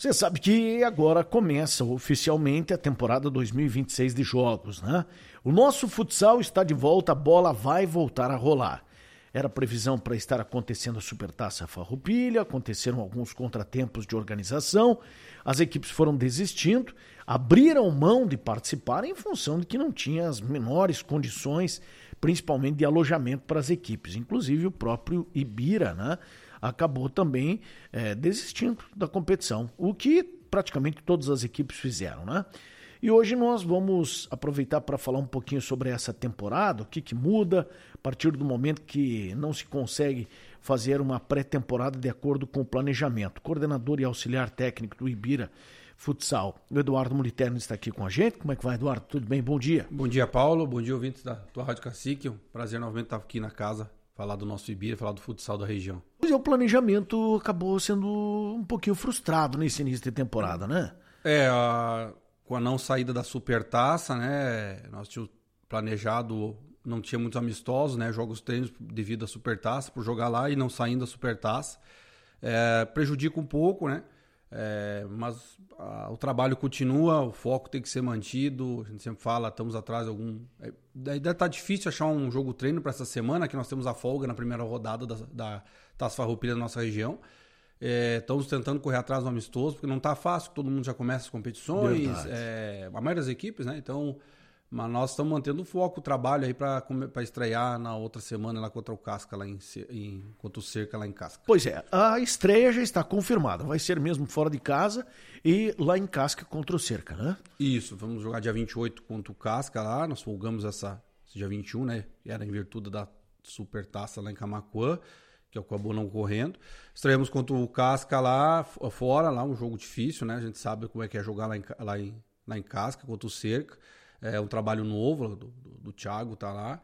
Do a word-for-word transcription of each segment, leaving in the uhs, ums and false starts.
Você sabe que agora começa oficialmente a temporada dois mil e vinte e seis de jogos, né? O nosso futsal está de volta, a bola vai voltar a rolar. Era previsão para estar acontecendo a Supertaça Farroupilha, aconteceram alguns contratempos de organização, as equipes foram desistindo, abriram mão de participar em função de que não tinha as menores condições, principalmente de alojamento para as equipes. Inclusive o próprio Ibira, né, acabou também é, desistindo da competição, o que praticamente todas as equipes fizeram, né? E hoje nós vamos aproveitar para falar um pouquinho sobre essa temporada, o que, que muda a partir do momento que não se consegue fazer uma pré-temporada de acordo com o planejamento. Coordenador e auxiliar técnico do Ibira Futsal, o Eduardo Moliterno está aqui com a gente. Como é que vai, Eduardo? Tudo bem? Bom dia. Bom dia, Paulo. Bom dia, ouvintes da tua Rádio Cacique. Um prazer novamente estar aqui na casa, falar do nosso Ibira, falar do futsal da região. Pois é, o planejamento acabou sendo um pouquinho frustrado nesse início de temporada, né? É, a... com a não saída da Supertaça, né, nós tínhamos planejado, não tinha muitos amistosos, né, jogos treinos devido à Supertaça, por jogar lá e não saindo da Supertaça, é, prejudica um pouco, né, é, mas a, o trabalho continua, o foco tem que ser mantido, a gente sempre fala, estamos atrás de algum... É, ainda tá difícil achar um jogo treino para essa semana, que nós temos a folga na primeira rodada da, da Taça Farroupilha da nossa região. É, estamos tentando correr atrás do amistoso, porque não está fácil, todo mundo já começa as competições, é, a maioria das equipes, né? Então, mas nós estamos mantendo o foco, o trabalho aí para estrear na outra semana lá contra o Casca, lá em, em, contra o Cerca lá em Casca. Pois é, a estreia já está confirmada, vai ser mesmo fora de casa e lá em Casca contra o Cerca, né? Isso, vamos jogar dia vinte e oito contra o Casca lá, nós folgamos essa, esse dia vinte e um, né? Era em virtude da Supertaça lá em Camaquã, que acabou não correndo. Estreamos contra o Casca lá fora, lá um jogo difícil, né? A gente sabe como é que é jogar lá em, lá em, lá em Casca, contra o Cerca. É um trabalho novo, do, do, do Thiago tá lá.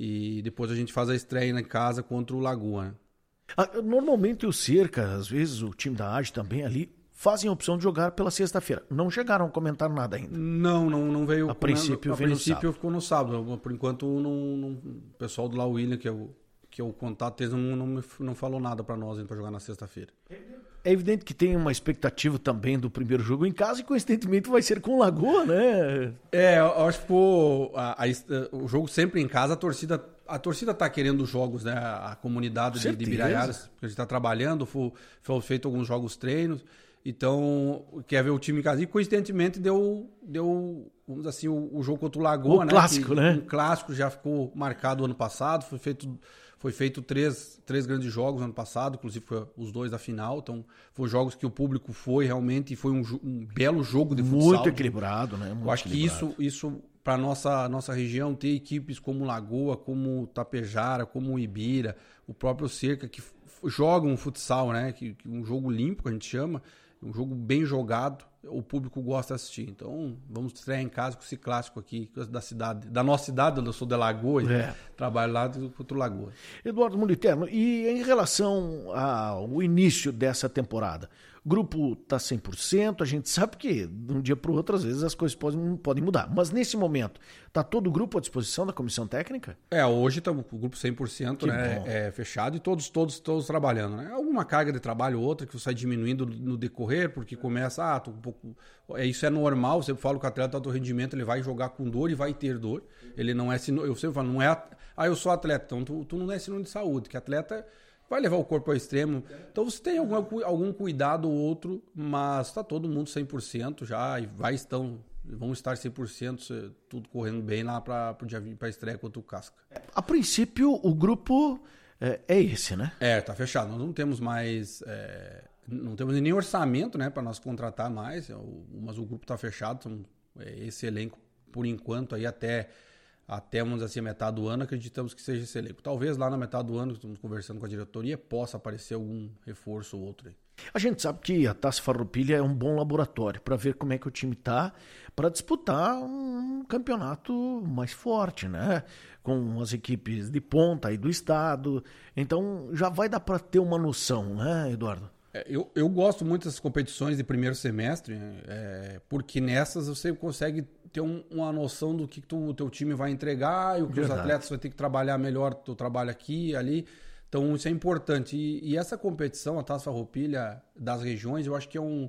E depois a gente faz a estreia em casa contra o Lagoa, né? Ah, normalmente o Cerca, às vezes o time da A D também ali, fazem a opção de jogar pela sexta-feira. Não chegaram a comentar nada ainda? Não, não, não veio... A princípio, a veio princípio no ficou no sábado. Por enquanto, não, não, o pessoal do La William, que é o... que o contato deles não, não, não falou nada para nós para jogar na sexta-feira. É evidente que tem uma expectativa também do primeiro jogo em casa e coincidentemente vai ser com o Lagoa, né? É, eu acho que pô, a, a, o jogo sempre em casa, a torcida a torcida tá querendo os jogos, né? A comunidade de, de Biraiaras, porque a gente tá trabalhando, foi, foi feito alguns jogos treinos, então quer ver o time em casa. E coincidentemente deu, deu vamos dizer assim, o, o jogo contra o Lagoa, o né? Clássico, que, né? Um clássico já ficou marcado ano passado, foi feito Foi feito três, três grandes jogos no ano passado, inclusive foi os dois da final. Então, foram jogos que o público foi realmente, e foi um, um belo jogo de futsal. Muito equilibrado, né? Muito Eu acho equilibrado. que isso, isso para a nossa, nossa região, ter equipes como Lagoa, como Tapejara, como Ibira, o próprio Cerca, que jogam um futsal, né? Que, que um jogo limpo, que a gente chama, um jogo bem jogado, o público gosta de assistir. Então, vamos estrear em casa com esse clássico aqui da cidade, da nossa cidade, eu sou de Lagoa, é. trabalho lá contra o Lagoa. Eduardo Moliterno, e em relação ao início dessa temporada, o grupo está cem por cento, a gente sabe que de um dia para o outro, às vezes as coisas podem, podem mudar, mas nesse momento, está todo o grupo à disposição da comissão técnica? É, hoje está o grupo cem por cento, né, é, fechado e todos, todos, todos trabalhando, né? Alguma carga de trabalho ou outra que você vai diminuindo no decorrer, porque começa, ah, tô um pouco... É, isso é normal, eu sempre falo que o atleta do rendimento, ele vai jogar com dor e vai ter dor, ele não é, eu sempre falo, não é, ah, eu sou atleta, então tu, tu não é sinônimo de saúde, que atleta vai levar o corpo ao extremo, então você tem algum, algum cuidado ou outro, mas está todo mundo cem por cento já e vai estão, vão estar cem por cento, tudo correndo bem lá para a estreia contra o Casca. A princípio, o grupo é, é esse, né? É, tá fechado, nós não temos mais... É... Não temos nem orçamento, né, para nós contratar mais, mas o grupo está fechado, então, esse elenco, por enquanto, aí até, até vamos dizer assim, a metade do ano, acreditamos que seja esse elenco. Talvez lá na metade do ano, estamos conversando com a diretoria, possa aparecer algum reforço ou outro aí. A gente sabe que a Taça Farroupilha é um bom laboratório para ver como é que o time está para disputar um campeonato mais forte, né? Com as equipes de ponta aí do estado. Então já vai dar para ter uma noção, né, Eduardo? Eu, eu gosto muito dessas competições de primeiro semestre, é, porque nessas você consegue ter um, uma noção do que tu, o teu time vai entregar e o que Verdade. Os atletas vão ter que trabalhar melhor, tu trabalha aqui, ali. Então isso é importante. E, e essa competição, a Taça Farroupilha das regiões, eu acho que é um,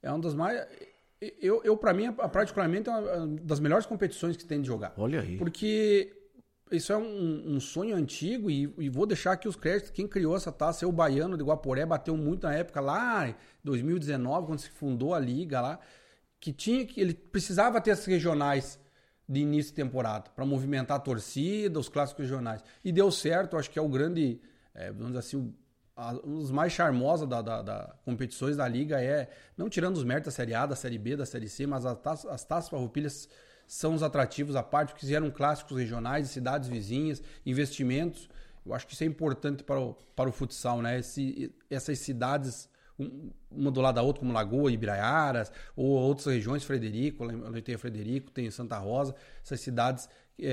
é uma das mais... Eu, eu para mim, particularmente, é uma das melhores competições que tem de jogar. Olha aí. Porque isso é um, um sonho antigo e, e vou deixar aqui os créditos. Quem criou essa taça é o Baiano de Guaporé, bateu muito na época, lá em dois mil e dezenove, quando se fundou a liga lá, que tinha que ele precisava ter as regionais de início de temporada, para movimentar a torcida, os clássicos regionais. E deu certo, acho que é o grande, é, vamos dizer assim, um dos mais charmosos da, da, da competições da Liga é, não tirando os méritos da Série A, da Série B, da Série C, mas as taças, as taças farroupilhas são os atrativos à parte, porque fizeram clássicos regionais de cidades vizinhas, investimentos. Eu acho que isso é importante para o, para o futsal, né? Esse, essas cidades, uma do lado da outra, como Lagoa, Ibiraiaras, ou outras regiões, Frederico, lá tem Frederico, tem Santa Rosa, essas cidades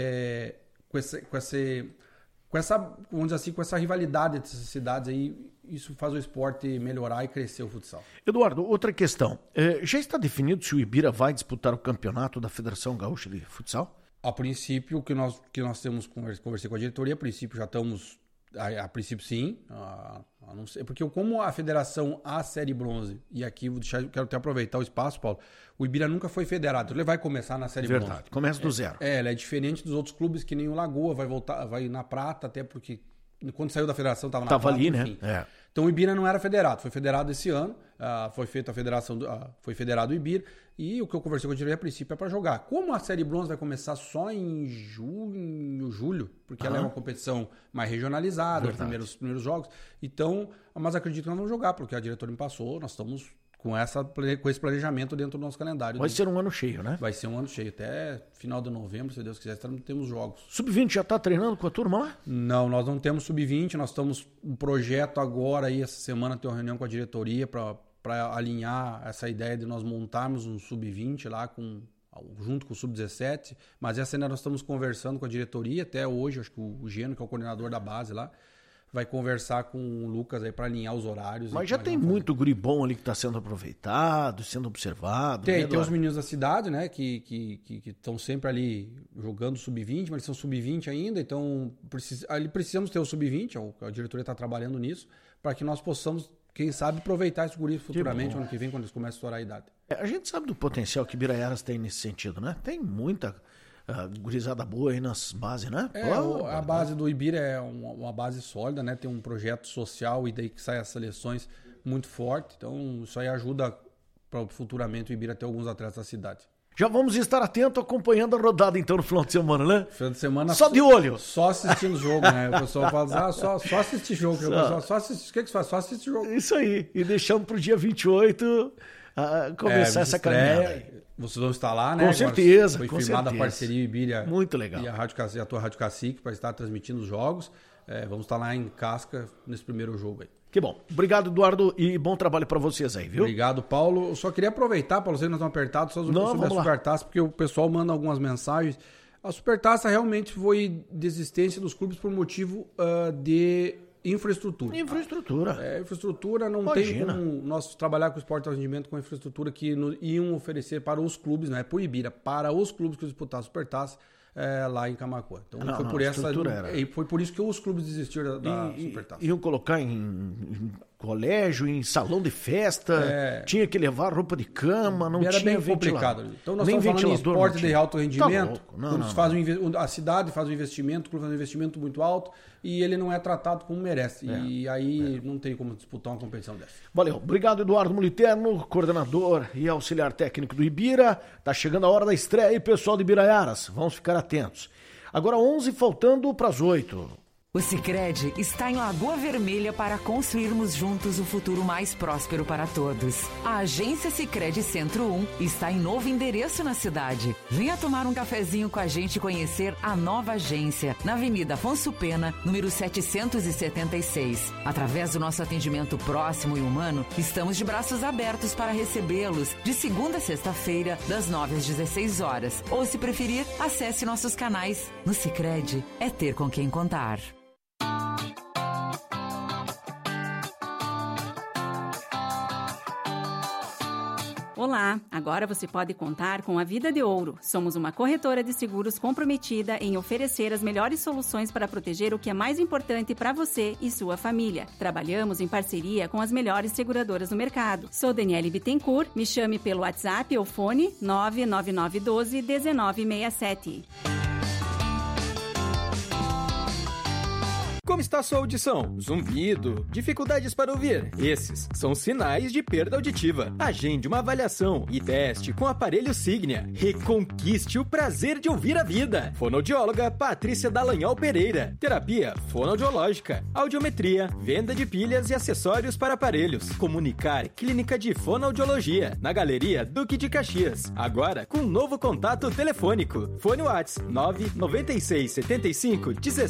é, com esse... Com esse Com essa, vamos dizer assim, com essa rivalidade dessas cidades aí, isso faz o esporte melhorar e crescer o futsal. Eduardo, outra questão. É, já está definido se o Ibira vai disputar o campeonato da Federação Gaúcha de Futsal? A princípio, o que nós, que nós temos conversei com a diretoria, a princípio já estamos, a, a princípio sim, a, a não ser, porque como a federação A Série Bronze, e aqui vou deixar, quero até aproveitar o espaço, Paulo, o Ibira nunca foi federado, ele vai começar na Série Verdade, Bronze. começa do é, zero. É, ele é diferente dos outros clubes, que nem o Lagoa, vai voltar, vai na prata, até porque quando saiu da federação estava na Tava prata, ali, enfim. né? É. Então o Ibira não era federado, foi federado esse ano, uh, foi feita a federação, do, uh, foi federado o Ibira, e o que eu conversei com a diretoria a princípio é para jogar. Como a Série Bronze vai começar só em junho, julho, porque uhum. ela é uma competição mais regionalizada, os primeiros, os primeiros jogos, então, mas acredito que nós vamos jogar, porque a diretoria me passou, nós estamos com, essa, com esse planejamento dentro do nosso calendário. Vai ser um ano cheio, né? Vai ser um ano cheio, até final de novembro, se Deus quiser, temos jogos. sub vinte já está treinando com a turma lá? Não, nós não temos sub vinte, nós estamos um projeto agora, aí, essa semana tem uma reunião com a diretoria para para alinhar essa ideia de nós montarmos um sub vinte lá com, junto com o sub dezessete, mas essa ainda nós estamos conversando com a diretoria, até hoje, acho que o Geno, que é o coordenador da base lá, vai conversar com o Lucas aí para alinhar os horários. Mas já tem muito guri bom ali que está sendo aproveitado, sendo observado. Tem, né, tem os meninos da cidade, né, que que que estão sempre ali jogando sub vinte, mas eles são sub vinte ainda, então precis, ali precisamos ter o sub vinte, a diretoria está trabalhando nisso, para que nós possamos, quem sabe, aproveitar esse guri futuramente, ano que vem, quando eles começam a estourar a idade. É, a gente sabe do potencial que Ibiraiaras tem nesse sentido, né? Tem muita uh, gurizada boa aí nas bases, né? É, Pô, a base do Ibira é uma, uma base sólida, né? Tem um projeto social e daí que sai as seleções muito forte. Então, isso aí ajuda para futuramente o Ibira ter alguns atletas da cidade. Já vamos estar atento acompanhando a rodada, então, no final de semana, né? Final de semana... Só de olho. Só assistindo o jogo, né? O pessoal fala, ah, só, só assistir jogo. Só, pessoal, só assistir, o que, que você faz? Só assistir jogo. Isso aí. E deixamos pro dia vinte e oito uh, começar é, essa caminhada aí. Vocês vão estar lá, né? Com certeza, Foi com firmada certeza. a parceria Ibira. Muito legal. E a, Rádio, a tua Rádio Cacique para estar transmitindo os jogos. É, vamos estar lá em Casca nesse primeiro jogo aí. Que bom. Obrigado, Eduardo, e bom trabalho para vocês aí, viu? Obrigado, Paulo. Eu só queria aproveitar, Paulo, sei que nós estamos apertados, só Não, sobre a Supertaça, porque o pessoal manda algumas mensagens. A Supertaça realmente foi desistência dos clubes por motivo uh, de infraestrutura. Infraestrutura. É, infraestrutura não Imagina. tem como nós trabalhar com o esporte de rendimento com a infraestrutura que no, iam oferecer para os clubes, não é por Ibira, para os clubes que disputaram a Supertaça. É, lá em Camaquã. Então não, foi não, por essa era. E foi por isso que os clubes desistiram da, da e, Supertaça. Iam colocar em, em colégio, em salão de festa, é... tinha que levar roupa de cama, não era tinha bem complicado. Então nós Nem estamos falando em esporte de alto rendimento. Tá não, não, faz um, a cidade faz um investimento, o clube faz um investimento muito alto e ele não é tratado como merece. É, e aí é. não tem como disputar uma competição dessa. Valeu. Obrigado, Eduardo Moliterno, coordenador e auxiliar técnico do Ibira. Tá chegando a hora da estreia aí, pessoal de Ibiraiaras. Vamos ficar atentos. Agora onze, faltando para as oito. O Sicredi está em Lagoa Vermelha para construirmos juntos o futuro mais próspero para todos. A agência Sicredi Centro um está em novo endereço na cidade. Venha tomar um cafezinho com a gente e conhecer a nova agência, na Avenida Afonso Pena, número setecentos e setenta e seis. Através do nosso atendimento próximo e humano, estamos de braços abertos para recebê-los de segunda a sexta-feira, das nove às dezesseis horas. Ou, se preferir, acesse nossos canais. No Sicredi, é ter com quem contar. Olá, agora você pode contar com a Vida de Ouro. Somos uma corretora de seguros comprometida em oferecer as melhores soluções para proteger o que é mais importante para você e sua família. Trabalhamos em parceria com as melhores seguradoras do mercado. Sou Daniele Bittencourt, me chame pelo WhatsApp ou fone nove nove nove um dois um nove seis sete. Como está a sua audição? Zumbido? Dificuldades para ouvir? Esses são sinais de perda auditiva. Agende uma avaliação e teste com o aparelho Signia. Reconquiste o prazer de ouvir a vida. Fonoaudióloga Patrícia Dallagnol Pereira. Terapia fonoaudiológica, audiometria, venda de pilhas e acessórios para aparelhos. Comunicar Clínica de Fonoaudiologia, na Galeria Duque de Caxias. Agora com novo contato telefônico. Fone WhatsApp nove nove seis sete cinco um